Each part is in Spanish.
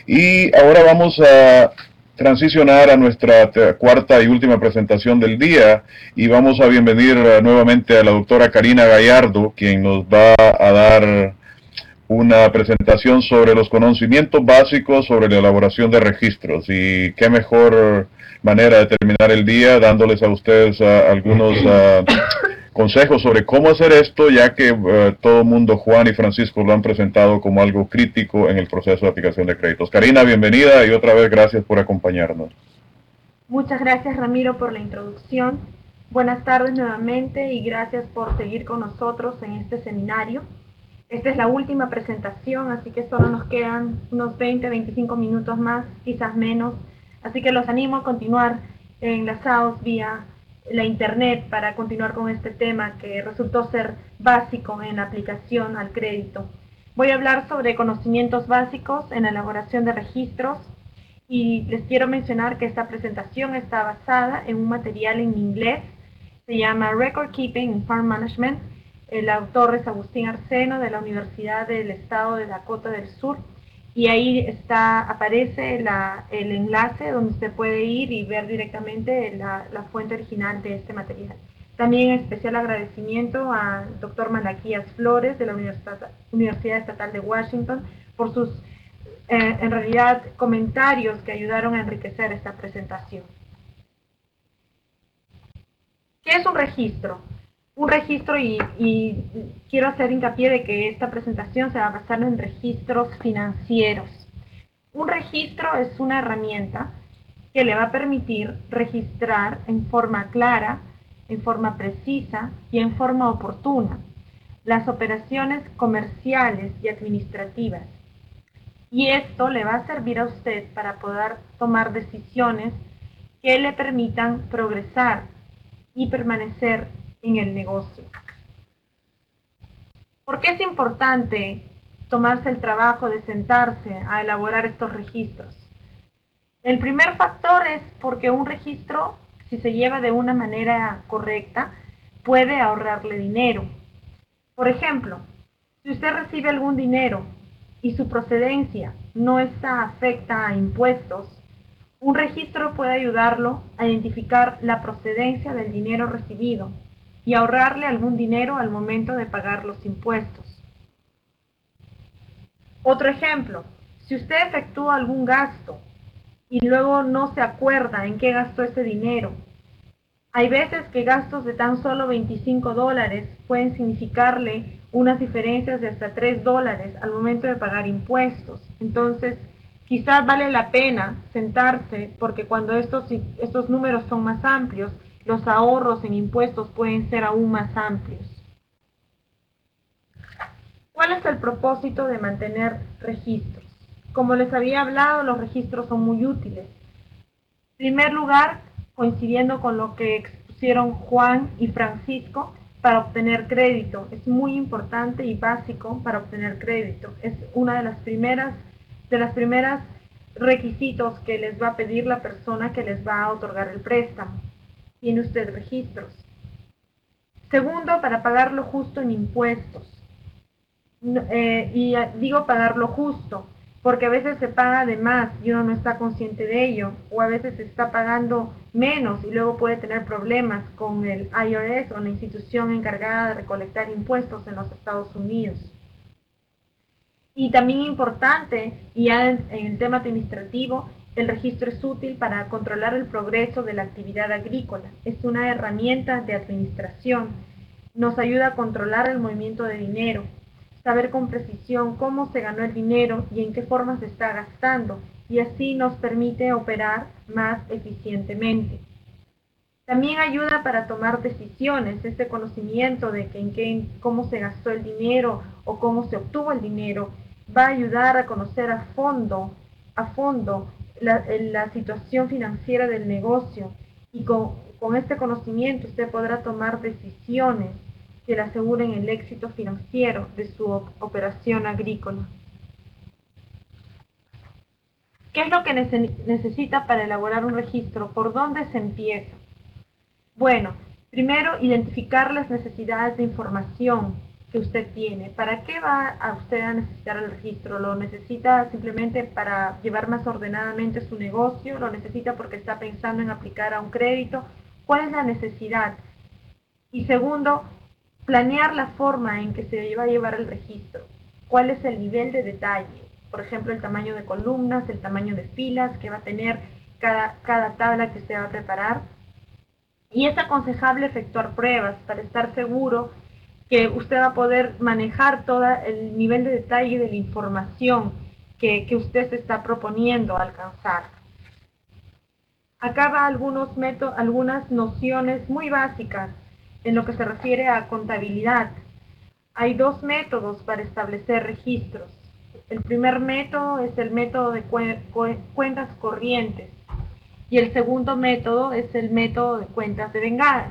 Y ahora vamos a transicionar a nuestra cuarta y última presentación del día y vamos a bienvenir nuevamente a la doctora Karina Gallardo, quien nos va a dar una presentación sobre los conocimientos básicos sobre la elaboración de registros. Y qué mejor manera de terminar el día dándoles a ustedes algunos consejos sobre cómo hacer esto, ya que todo el mundo, Juan y Francisco, lo han presentado como algo crítico en el proceso de aplicación de créditos. Karina, bienvenida y otra vez gracias por acompañarnos. Muchas gracias, Ramiro, por la introducción. Buenas tardes nuevamente y gracias por seguir con nosotros en este seminario. Esta es la última presentación, así que solo nos quedan unos 20-25 minutos más, quizás menos. Así que los animo a continuar enlazados vía la internet para continuar con este tema que resultó ser básico en la aplicación al crédito. Voy a hablar sobre conocimientos básicos en la elaboración de registros y les quiero mencionar que esta presentación está basada en un material en inglés, se llama Record Keeping in Farm Management. El autor es Agustín Arseno de la Universidad del Estado de Dakota del Sur y ahí aparece el enlace donde usted puede ir y ver directamente la fuente original de este material. También especial agradecimiento al doctor Malaquías Flores de la Universidad Estatal de Washington por sus en realidad comentarios que ayudaron a enriquecer esta presentación. ¿Qué es un registro? Un registro, y quiero hacer hincapié de que esta presentación se va a basar en registros financieros. Un registro es una herramienta que le va a permitir registrar en forma clara, en forma precisa y en forma oportuna las operaciones comerciales y administrativas. Y esto le va a servir a usted para poder tomar decisiones que le permitan progresar y permanecer en el negocio. ¿Por qué es importante tomarse el trabajo de sentarse a elaborar estos registros? El primer factor es porque un registro, si se lleva de una manera correcta, puede ahorrarle dinero. Por ejemplo, si usted recibe algún dinero y su procedencia no está afecta a impuestos, un registro puede ayudarlo a identificar la procedencia del dinero recibido y ahorrarle algún dinero al momento de pagar los impuestos. Otro ejemplo, si usted efectúa algún gasto y luego no se acuerda en qué gastó ese dinero, hay veces que gastos de tan solo $25 pueden significarle unas diferencias de hasta $3 al momento de pagar impuestos. Entonces, quizás vale la pena sentarse porque cuando estos números son más amplios, los ahorros en impuestos pueden ser aún más amplios. ¿Cuál es el propósito de mantener registros? Como les había hablado, los registros son muy útiles. En primer lugar, coincidiendo con lo que expusieron Juan y Francisco, para obtener crédito. Es muy importante y básico para obtener crédito. Es una de las primeras requisitos que les va a pedir la persona que les va a otorgar el préstamo. Tiene usted registros. Segundo, para pagar lo justo en impuestos. Digo pagar lo justo, porque a veces se paga de más y uno no está consciente de ello, o a veces se está pagando menos y luego puede tener problemas con el IRS o la institución encargada de recolectar impuestos en los Estados Unidos. Y también importante, ya en el tema administrativo, el registro es útil para controlar el progreso de la actividad agrícola. Es una herramienta de administración. Nos ayuda a controlar el movimiento de dinero, saber con precisión cómo se ganó el dinero y en qué forma se está gastando, y así nos permite operar más eficientemente. También ayuda para tomar decisiones, este conocimiento de cómo se gastó el dinero o cómo se obtuvo el dinero, va a ayudar a conocer a fondo la situación financiera del negocio, y con este conocimiento usted podrá tomar decisiones que le aseguren el éxito financiero de su operación agrícola. ¿Qué es lo que necesita para elaborar un registro? ¿Por dónde se empieza? Bueno, primero, identificar las necesidades de información. que usted tiene. ¿Para qué va a usted a necesitar el registro? ¿Lo necesita simplemente para llevar más ordenadamente su negocio? ¿Lo necesita porque está pensando en aplicar a un crédito? ¿Cuál es la necesidad? Y segundo, planear la forma en que se va a llevar el registro. ¿Cuál es el nivel de detalle? Por ejemplo, el tamaño de columnas, el tamaño de filas que va a tener cada tabla que usted va a preparar. Y es aconsejable efectuar pruebas para estar seguro que usted va a poder manejar todo el nivel de detalle de la información que usted se está proponiendo alcanzar. Acá va algunas nociones muy básicas en lo que se refiere a contabilidad. Hay dos métodos para establecer registros. El primer método es el método de cuentas corrientes y el segundo método es el método de cuentas devengadas.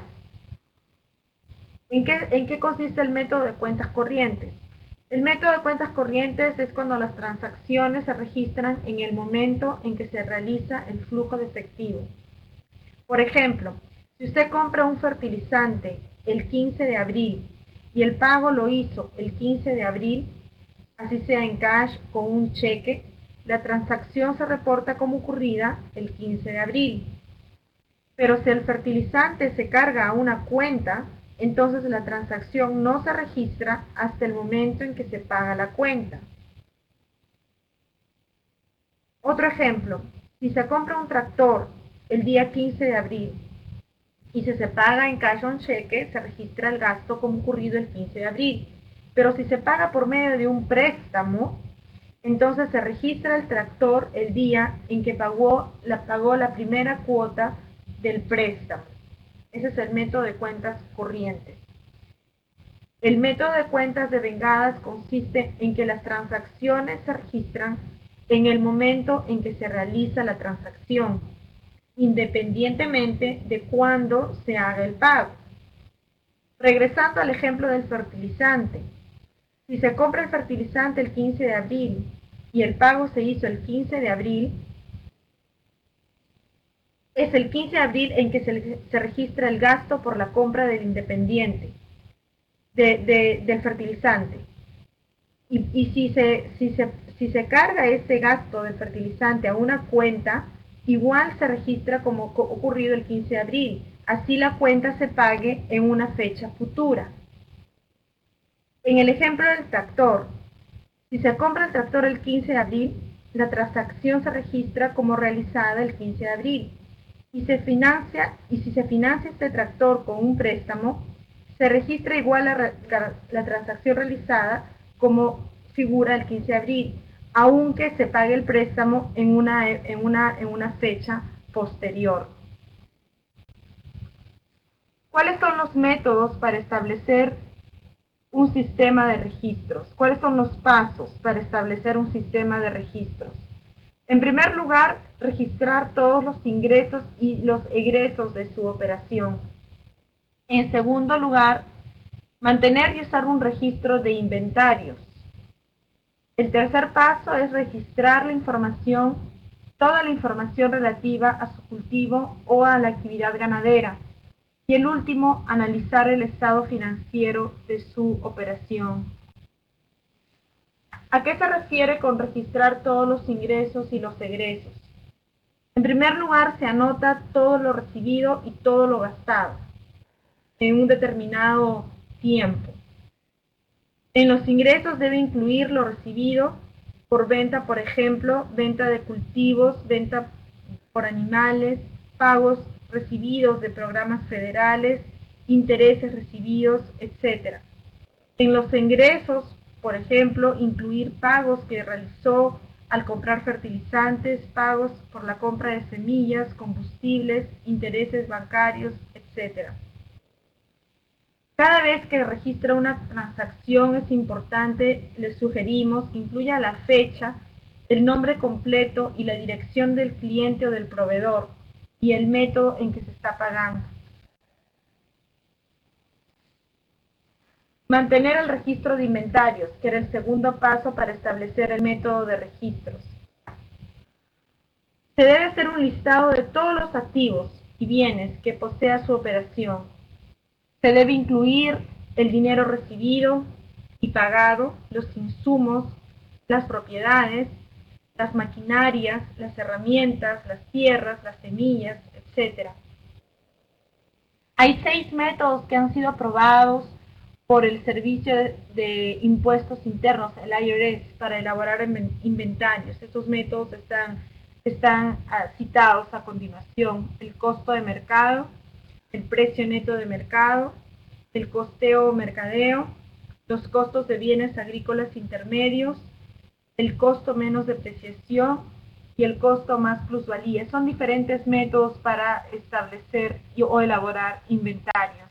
¿En qué consiste el método de cuentas corrientes? El método de cuentas corrientes es cuando las transacciones se registran en el momento en que se realiza el flujo de efectivo. Por ejemplo, si usted compra un fertilizante el 15 de abril y el pago lo hizo el 15 de abril, así sea en cash o con un cheque, la transacción se reporta como ocurrida el 15 de abril. Pero si el fertilizante se carga a una cuenta, entonces la transacción no se registra hasta el momento en que se paga la cuenta. Otro ejemplo, si se compra un tractor el día 15 de abril y si se paga en cash o en cheque, se registra el gasto como ocurrido el 15 de abril. Pero si se paga por medio de un préstamo, entonces se registra el tractor el día en que pagó la primera cuota del préstamo. Ese es el método de cuentas corrientes. El método de cuentas devengadas consiste en que las transacciones se registran en el momento en que se realiza la transacción, independientemente de cuándo se haga el pago. Regresando al ejemplo del fertilizante, si se compra el fertilizante el 15 de abril y el pago se hizo el 15 de abril, es el 15 de abril en que se registra el gasto por la compra del independiente, del fertilizante. Y si se carga ese gasto del fertilizante a una cuenta, igual se registra como ocurrido el 15 de abril. Así la cuenta se pague en una fecha futura. En el ejemplo del tractor, si se compra el tractor el 15 de abril, la transacción se registra como realizada el 15 de abril. Y si se financia este tractor con un préstamo, se registra igual la transacción realizada como figura el 15 de abril, aunque se pague el préstamo en una fecha posterior. ¿Cuáles son los métodos para establecer un sistema de registros? ¿Cuáles son los pasos para establecer un sistema de registros? En primer lugar, registrar todos los ingresos y los egresos de su operación. En segundo lugar, mantener y usar un registro de inventarios. El tercer paso es registrar toda la información relativa a su cultivo o a la actividad ganadera. Y el último, analizar el estado financiero de su operación. ¿A qué se refiere con registrar todos los ingresos y los egresos? En primer lugar, se anota todo lo recibido y todo lo gastado en un determinado tiempo. En los ingresos debe incluir lo recibido por venta, por ejemplo, venta de cultivos, venta por animales, pagos recibidos de programas federales, intereses recibidos, etc. En los ingresos, por ejemplo, incluir pagos que realizó al comprar fertilizantes, pagos por la compra de semillas, combustibles, intereses bancarios, etc. Cada vez que registra una transacción es importante, le sugerimos que incluya la fecha, el nombre completo y la dirección del cliente o del proveedor y el método en que se está pagando. Mantener el registro de inventarios, que era el segundo paso para establecer el método de registros. Se debe hacer un listado de todos los activos y bienes que posea su operación. Se debe incluir el dinero recibido, y pagado, los insumos, las propiedades, las maquinarias, las herramientas, las tierras, las semillas, etc. Hay 6 métodos que han sido aprobados por el Servicio de Impuestos Internos, el IRS, para elaborar inventarios. Estos métodos están citados a continuación: el costo de mercado, el precio neto de mercado, el costeo o mercadeo, los costos de bienes agrícolas intermedios, el costo menos depreciación y el costo más plusvalía. Son diferentes métodos para establecer o elaborar inventarios.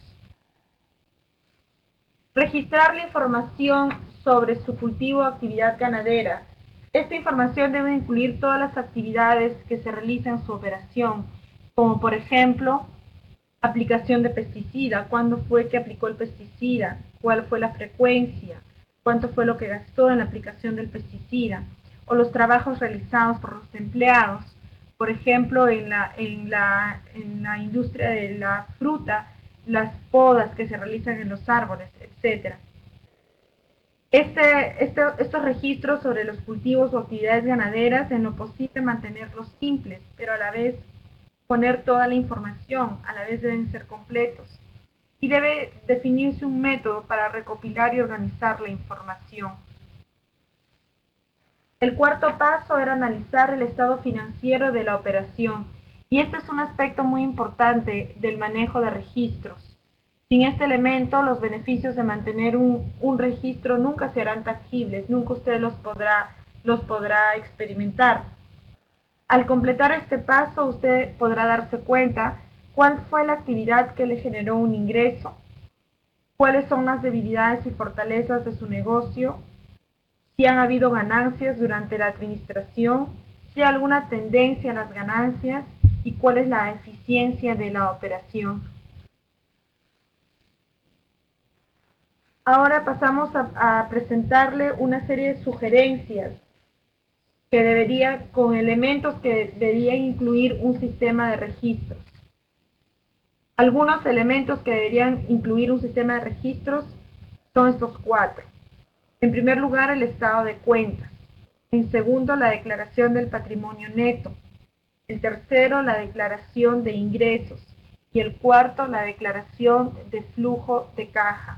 Registrar la información sobre su cultivo o actividad ganadera. Esta información debe incluir todas las actividades que se realizan en su operación, como por ejemplo, aplicación de pesticida, cuándo fue que aplicó el pesticida, cuál fue la frecuencia, cuánto fue lo que gastó en la aplicación del pesticida, o los trabajos realizados por los empleados. Por ejemplo, en la industria de la fruta, las podas que se realizan en los árboles, etc. Estos registros sobre los cultivos o actividades ganaderas, en lo posible mantenerlos simples, pero a la vez poner toda la información, a la vez deben ser completos. Y debe definirse un método para recopilar y organizar la información. El cuarto paso era analizar el estado financiero de la operación, y este es un aspecto muy importante del manejo de registros. Sin este elemento, los beneficios de mantener un registro nunca serán tangibles, nunca usted los podrá experimentar. Al completar este paso, usted podrá darse cuenta cuál fue la actividad que le generó un ingreso, cuáles son las debilidades y fortalezas de su negocio, si han habido ganancias durante la administración, si hay alguna tendencia a las ganancias y cuál es la eficiencia de la operación. Ahora pasamos a presentarle una serie de sugerencias con elementos que debería incluir un sistema de registros. Algunos elementos que deberían incluir un sistema de registros son estos 4. En primer lugar, el estado de cuentas. En segundo, la declaración del patrimonio neto. El tercero, la declaración de ingresos. Y el cuarto, la declaración de flujo de caja.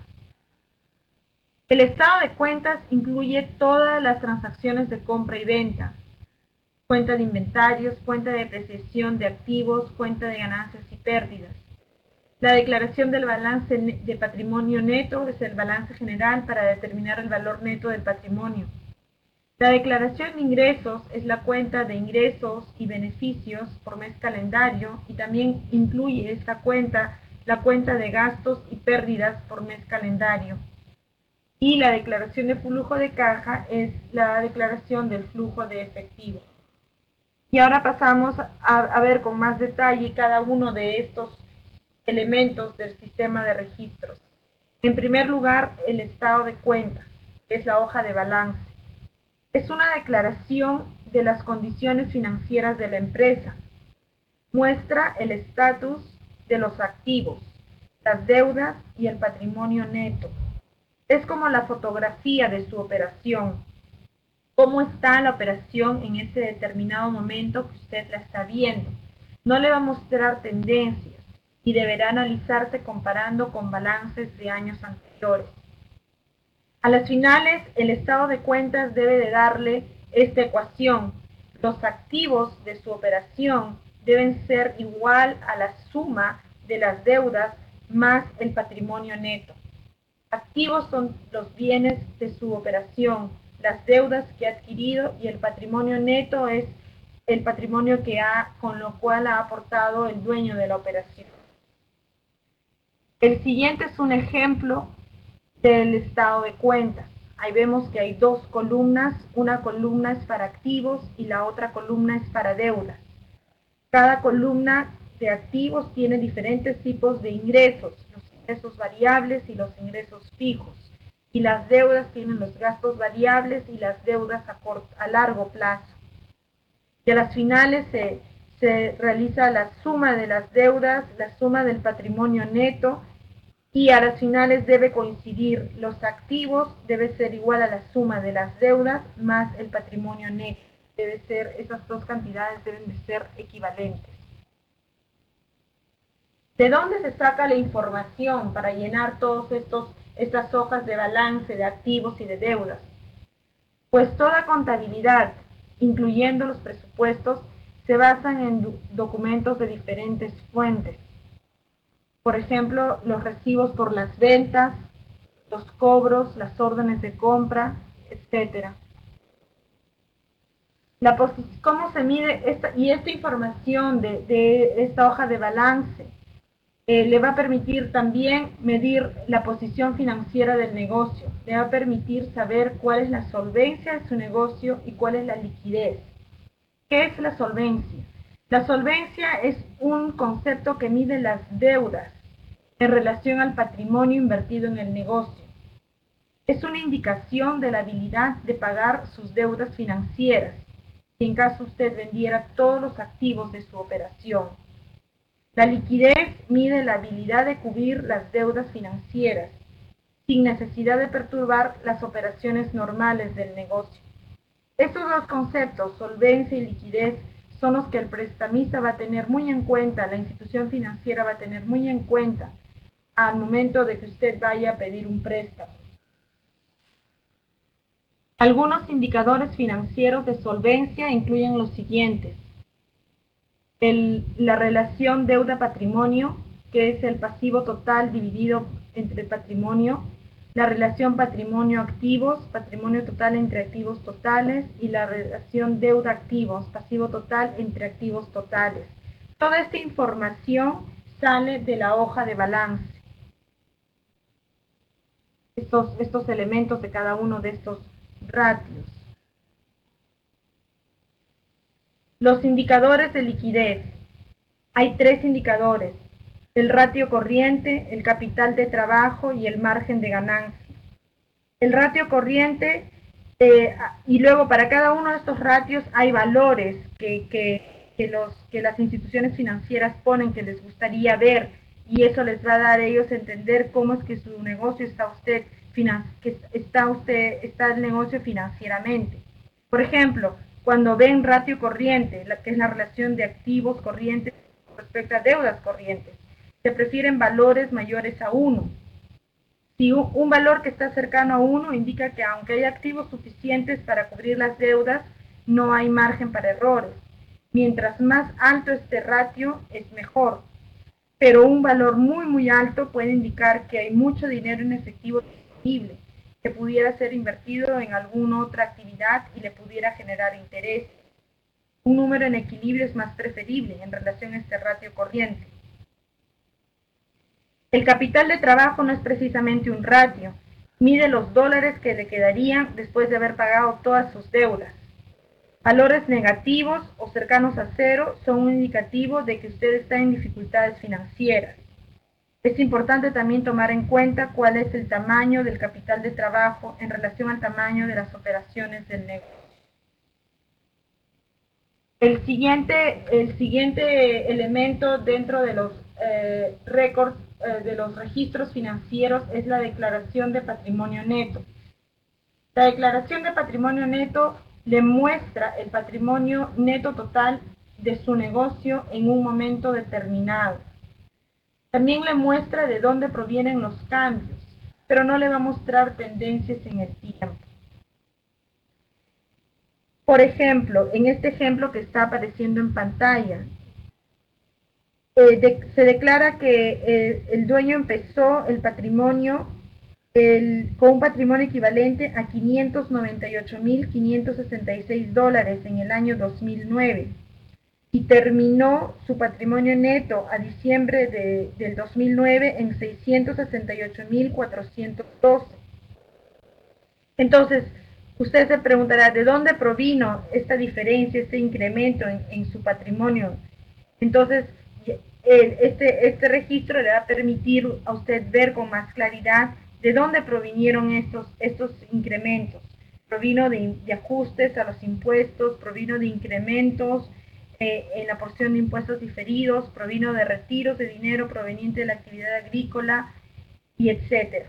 El estado de cuentas incluye todas las transacciones de compra y venta: cuenta de inventarios, cuenta de depreciación de activos, cuenta de ganancias y pérdidas. La declaración del balance de patrimonio neto es el balance general para determinar el valor neto del patrimonio. La declaración de ingresos es la cuenta de ingresos y beneficios por mes calendario, y también incluye esta cuenta la cuenta de gastos y pérdidas por mes calendario. Y la declaración de flujo de caja es la declaración del flujo de efectivo. Y ahora pasamos a ver con más detalle cada uno de estos elementos del sistema de registros. En primer lugar, el estado de cuentas, que es la hoja de balance. Es una declaración de las condiciones financieras de la empresa. Muestra el estatus de los activos, las deudas y el patrimonio neto. Es como la fotografía de su operación. Cómo está la operación en ese determinado momento que usted la está viendo. No le va a mostrar tendencias y deberá analizarse comparando con balances de años anteriores. A las finales, el estado de cuentas debe de darle esta ecuación: los activos de su operación deben ser igual a la suma de las deudas más el patrimonio neto. Activos son los bienes de su operación, las deudas que ha adquirido, y el patrimonio neto es el patrimonio con lo cual ha aportado el dueño de la operación. El siguiente es un ejemplo del estado de cuentas. Ahí vemos que hay 2 columnas, una columna es para activos y la otra columna es para deudas. Cada columna de activos tiene diferentes tipos de ingresos: los ingresos variables y los ingresos fijos. Y las deudas tienen los gastos variables y las deudas a largo plazo. Y a las finales se realiza la suma de las deudas, la suma del patrimonio neto y a las finales debe coincidir los activos, debe ser igual a la suma de las deudas más el patrimonio neto. Debe ser, esas dos cantidades deben de ser equivalentes. ¿De dónde se saca la información para llenar estas hojas de balance de activos y de deudas? Pues toda contabilidad, incluyendo los presupuestos, se basan en documentos de diferentes fuentes. Por ejemplo, los recibos por las ventas, los cobros, las órdenes de compra, etc. ¿Cómo se mide esta información de esta hoja de balance? Le va a permitir también medir la posición financiera del negocio, le va a permitir saber cuál es la solvencia de su negocio y cuál es la liquidez. ¿Qué es la solvencia? La solvencia es un concepto que mide las deudas en relación al patrimonio invertido en el negocio. Es una indicación de la habilidad de pagar sus deudas financieras, si en caso usted vendiera todos los activos de su operación. La liquidez mide la habilidad de cubrir las deudas financieras, sin necesidad de perturbar las operaciones normales del negocio. Estos dos conceptos, solvencia y liquidez, son los que el prestamista va a tener muy en cuenta, la institución financiera va a tener muy en cuenta al momento de que usted vaya a pedir un préstamo. Algunos indicadores financieros de solvencia incluyen los siguientes. La relación deuda-patrimonio, que es el pasivo total dividido entre el patrimonio, la relación patrimonio-activos, patrimonio total entre activos totales, y la relación deuda-activos, pasivo total entre activos totales. Toda esta información sale de la hoja de balance. Estos elementos de cada uno de estos ratios. Los indicadores de liquidez. Hay tres indicadores: el ratio corriente, el capital de trabajo y el margen de ganancia. El ratio corriente, y luego para cada uno de estos ratios hay valores que las instituciones financieras ponen que les gustaría ver, y eso les va a dar a ellos a entender cómo es que su negocio está el negocio financieramente. Por ejemplo, cuando ven ratio corriente, que es la relación de activos corrientes respecto a deudas corrientes, se prefieren valores mayores a 1. Si un valor que está cercano a 1 indica que aunque hay activos suficientes para cubrir las deudas, no hay margen para errores. Mientras más alto este ratio, es mejor. Pero un valor muy alto puede indicar que hay mucho dinero en efectivo disponible, que pudiera ser invertido en alguna otra actividad y le pudiera generar interés. Un número en equilibrio es más preferible en relación a este ratio corriente. El capital de trabajo no es precisamente un ratio, mide los dólares que le quedarían después de haber pagado todas sus deudas. Valores negativos o cercanos a cero son un indicativo de que usted está en dificultades financieras. Es importante también tomar en cuenta cuál es el tamaño del capital de trabajo en relación al tamaño de las operaciones del negocio. El siguiente elemento dentro de los récords, de los registros financieros, es la declaración de patrimonio neto. La declaración de patrimonio neto le muestra el patrimonio neto total de su negocio en un momento determinado. También le muestra de dónde provienen los cambios, pero no le va a mostrar tendencias en el tiempo. Por ejemplo, en este ejemplo que está apareciendo en pantalla, se declara que el dueño empezó el patrimonio con un patrimonio equivalente a $598,566 en el año 2009 y terminó su patrimonio neto a diciembre del 2009 en $668,412. Entonces, usted se preguntará, ¿de dónde provino esta diferencia, este incremento en su patrimonio? Entonces, este registro le va a permitir a usted ver con más claridad de dónde provinieron estos incrementos. Provino de ajustes a los impuestos, provino de incrementos en la porción de impuestos diferidos, provino de retiros de dinero proveniente de la actividad agrícola, y etcétera.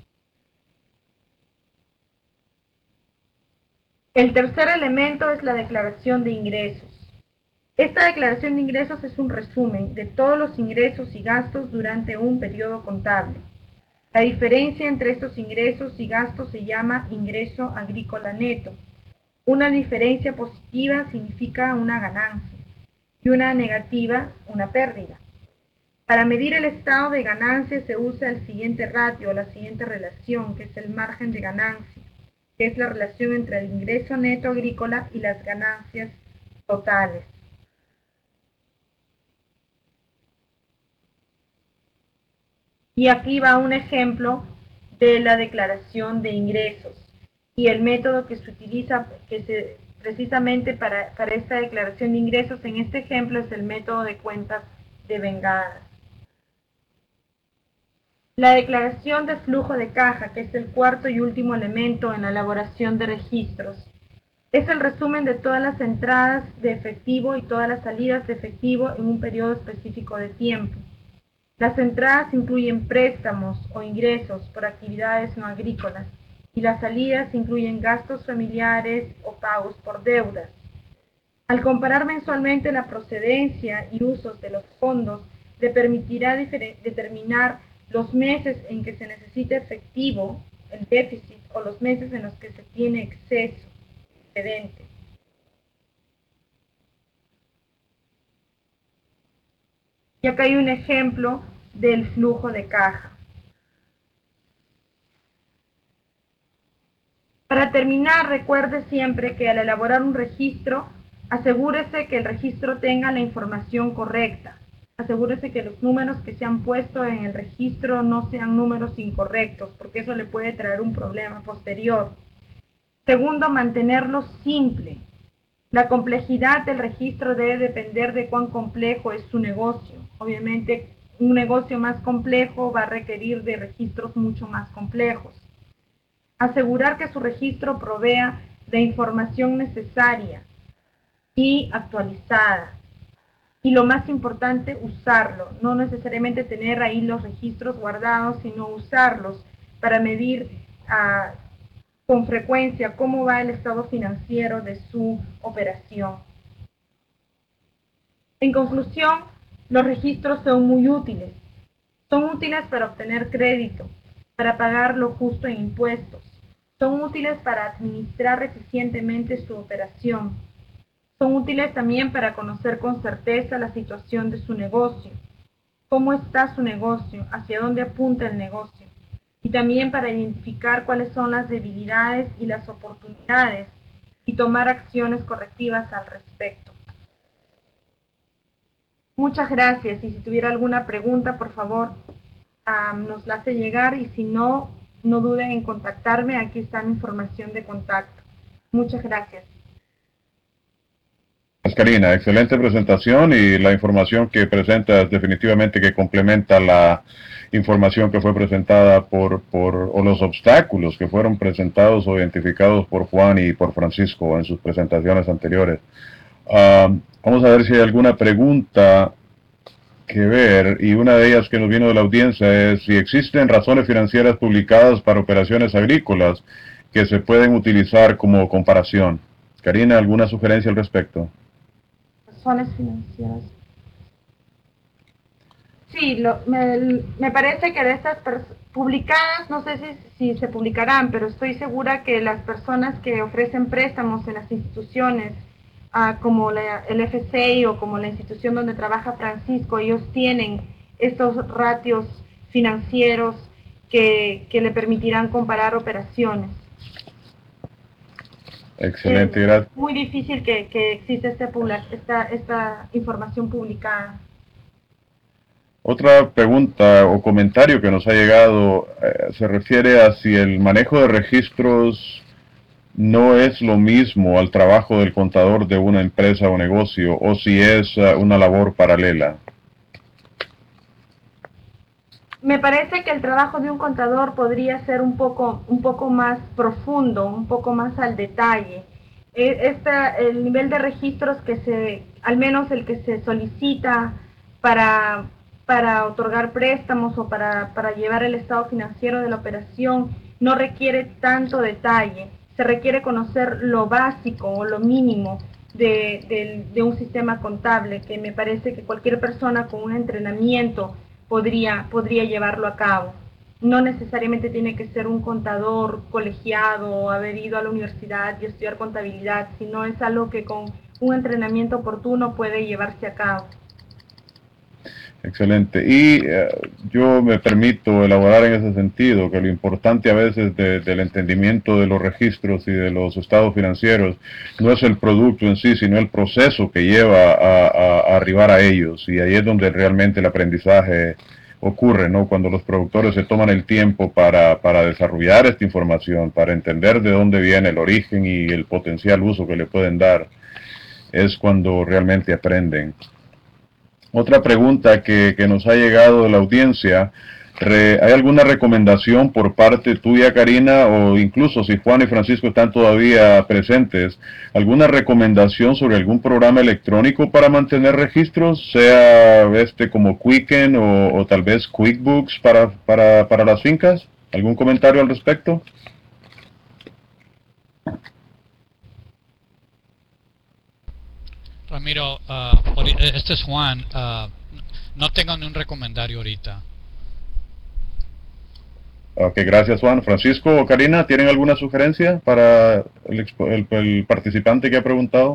El tercer elemento es la declaración de ingresos. Esta declaración de ingresos es un resumen de todos los ingresos y gastos durante un periodo contable. La diferencia entre estos ingresos y gastos se llama ingreso agrícola neto. Una diferencia positiva significa una ganancia y una negativa una pérdida. Para medir el estado de ganancia se usa el siguiente ratio o la siguiente relación, que es el margen de ganancia, que es la relación entre el ingreso neto agrícola y las ganancias totales. Y aquí va un ejemplo de la declaración de ingresos y el método que se utiliza precisamente para esta declaración de ingresos en este ejemplo es el método de cuentas devengadas. La declaración de flujo de caja, que es el cuarto y último elemento en la elaboración de registros, es el resumen de todas las entradas de efectivo y todas las salidas de efectivo en un periodo específico de tiempo. Las entradas incluyen préstamos o ingresos por actividades no agrícolas y las salidas incluyen gastos familiares o pagos por deudas. Al comparar mensualmente la procedencia y usos de los fondos, le permitirá determinar los meses en que se necesita efectivo, el déficit, o los meses en los que se tiene exceso, excedente. Y acá hay un ejemplo del flujo de caja. Para terminar, recuerde siempre que al elaborar un registro, asegúrese que el registro tenga la información correcta. Asegúrese que los números que se han puesto en el registro no sean números incorrectos, porque eso le puede traer un problema posterior. Segundo, mantenerlo simple. La complejidad del registro debe depender de cuán complejo es su negocio. Obviamente, un negocio más complejo va a requerir de registros mucho más complejos. Asegurar que su registro provea de información necesaria y actualizada. Y lo más importante, usarlo. No necesariamente tener ahí los registros guardados, sino usarlos para medir con frecuencia cómo va el estado financiero de su operación. En conclusión, los registros son muy útiles. Son útiles para obtener crédito, para pagar lo justo en impuestos. Son útiles para administrar eficientemente su operación. Son útiles también para conocer con certeza la situación de su negocio. ¿Cómo está su negocio? ¿Hacia dónde apunta el negocio? Y también para identificar cuáles son las debilidades y las oportunidades y tomar acciones correctivas al respecto. Muchas gracias y si tuviera alguna pregunta, por favor, nos la hace llegar y si no, no duden en contactarme. Aquí está mi información de contacto. Muchas gracias. Karina, excelente presentación y la información que presentas definitivamente que complementa la información que fue presentada o los obstáculos que fueron presentados o identificados por Juan y por Francisco en sus presentaciones anteriores. Vamos a ver si hay alguna pregunta que ver, y una de ellas que nos vino de la audiencia es si existen razones financieras publicadas para operaciones agrícolas que se pueden utilizar como comparación. Karina, ¿alguna sugerencia al respecto? Razones financieras. Sí, me parece que de estas publicadas, no sé si se publicarán, pero estoy segura que las personas que ofrecen préstamos en las instituciones, como el FCI o como la institución donde trabaja Francisco, ellos tienen estos ratios financieros que le permitirán comparar operaciones. Excelente, gracias. Es muy difícil que exista esta información publicada. Otra pregunta o comentario que nos ha llegado se refiere a si el manejo de registros no es lo mismo al trabajo del contador de una empresa o negocio, o si es una labor paralela. Me parece que el trabajo de un contador podría ser un poco más profundo, un poco más al detalle. El nivel de registros al menos el que se solicita para para otorgar préstamos o para llevar el estado financiero de la operación no requiere tanto detalle. Se requiere conocer lo básico o lo mínimo de un sistema contable, que me parece que cualquier persona con un entrenamiento podría llevarlo a cabo. No necesariamente tiene que ser un contador colegiado o haber ido a la universidad y estudiar contabilidad, sino es algo que con un entrenamiento oportuno puede llevarse a cabo. Excelente. Y yo me permito elaborar en ese sentido que lo importante a veces del entendimiento de los registros y de los estados financieros no es el producto en sí, sino el proceso que lleva a arribar a ellos. Y ahí es donde realmente el aprendizaje ocurre, ¿no? Cuando los productores se toman el tiempo para desarrollar esta información, para entender de dónde viene el origen y el potencial uso que le pueden dar, es cuando realmente aprenden. Otra pregunta que nos ha llegado de la audiencia, ¿hay alguna recomendación por parte tuya, Karina, o incluso si Juan y Francisco están todavía presentes, alguna recomendación sobre algún programa electrónico para mantener registros, sea como Quicken o tal vez QuickBooks para las fincas? ¿Algún comentario al respecto? Ramiro, este es Juan. No tengo ni un recomendario ahorita. Ok, gracias Juan. Francisco o Karina, ¿tienen alguna sugerencia para el participante que ha preguntado?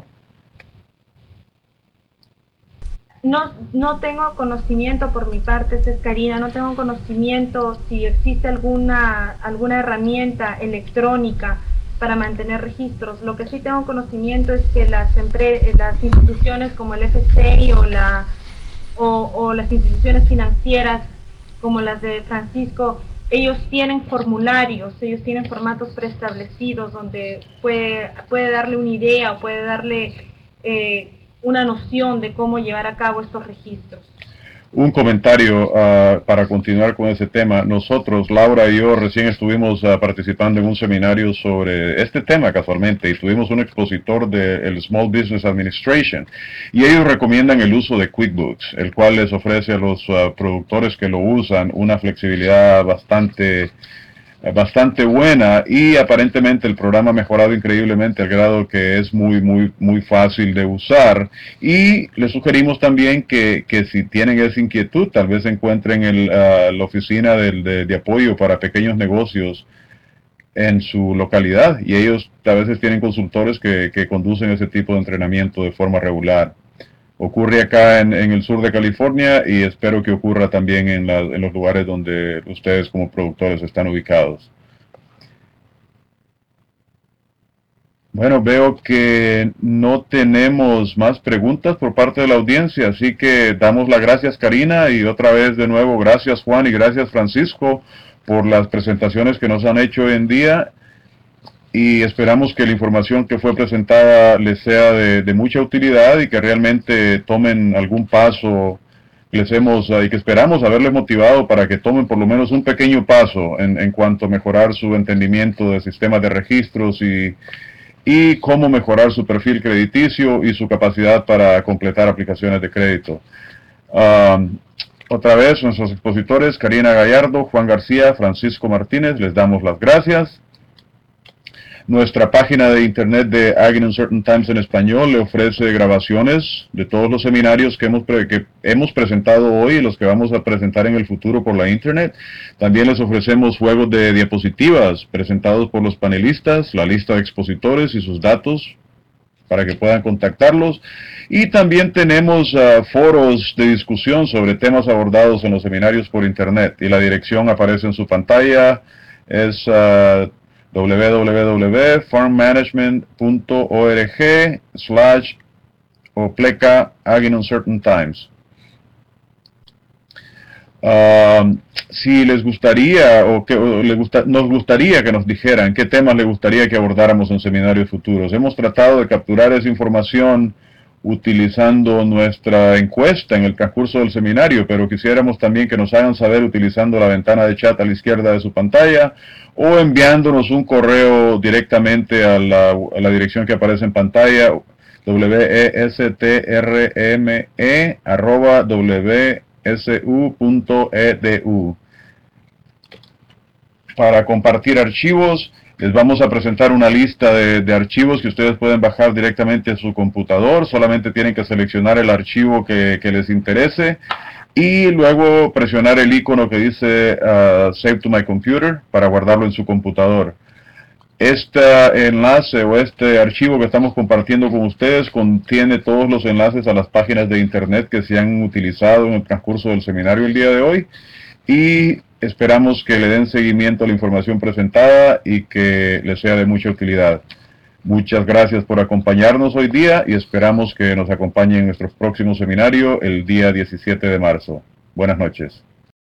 No tengo conocimiento por mi parte, esta es Karina, no tengo conocimiento si existe alguna herramienta electrónica para mantener registros. Lo que sí tengo conocimiento es que las instituciones como el FCI o las instituciones financieras como las de Francisco, ellos tienen formularios, ellos tienen formatos preestablecidos donde puede darle una idea o puede darle una noción de cómo llevar a cabo estos registros. Un comentario para continuar con ese tema. Nosotros, Laura y yo, recién estuvimos participando en un seminario sobre este tema casualmente y tuvimos un expositor del Small Business Administration y ellos recomiendan el uso de QuickBooks, el cual les ofrece a los productores que lo usan una flexibilidad bastante buena y aparentemente el programa ha mejorado increíblemente al grado que es muy fácil de usar, y les sugerimos también que si tienen esa inquietud tal vez encuentren la oficina de apoyo para pequeños negocios en su localidad, y ellos a veces tienen consultores que conducen ese tipo de entrenamiento de forma regular. Ocurre acá en el sur de California y espero que ocurra también en los lugares donde ustedes como productores están ubicados. Bueno, veo que no tenemos más preguntas por parte de la audiencia, así que damos las gracias, Karina, y otra vez de nuevo gracias Juan y gracias Francisco por las presentaciones que nos han hecho hoy en día. Y esperamos que la información que fue presentada les sea de mucha utilidad y que realmente tomen algún paso y que esperamos haberles motivado para que tomen por lo menos un pequeño paso en cuanto a mejorar su entendimiento de sistemas de registros y cómo mejorar su perfil crediticio y su capacidad para completar aplicaciones de crédito. Otra vez, nuestros expositores, Karina Gallardo, Juan García, Francisco Martínez, les damos las gracias. Nuestra página de internet de Ag in Uncertain Times en español le ofrece grabaciones de todos los seminarios que hemos presentado hoy y los que vamos a presentar en el futuro por la internet. También les ofrecemos juegos de diapositivas presentados por los panelistas, la lista de expositores y sus datos para que puedan contactarlos. Y también tenemos foros de discusión sobre temas abordados en los seminarios por internet. Y la dirección aparece en su pantalla, es www.farmmanagement.org/opleca Ag in Uncertain Times. Si les gustaría nos gustaría que nos dijeran qué temas les gustaría que abordáramos en seminarios futuros. Hemos tratado de capturar esa información utilizando nuestra encuesta en el transcurso del seminario, pero quisiéramos también que nos hagan saber utilizando la ventana de chat a la izquierda de su pantalla o enviándonos un correo directamente a la dirección que aparece en pantalla, westrme@western su.edu. Para compartir archivos, les vamos a presentar una lista de archivos que ustedes pueden bajar directamente a su computador. Solamente tienen que seleccionar el archivo que les interese y luego presionar el icono que dice Save to my computer para guardarlo en su computador. Este enlace o este archivo que estamos compartiendo con ustedes contiene todos los enlaces a las páginas de internet que se han utilizado en el transcurso del seminario el día de hoy, y esperamos que le den seguimiento a la información presentada y que les sea de mucha utilidad. Muchas gracias por acompañarnos hoy día y esperamos que nos acompañen en nuestro próximo seminario el día 17 de marzo. Buenas noches.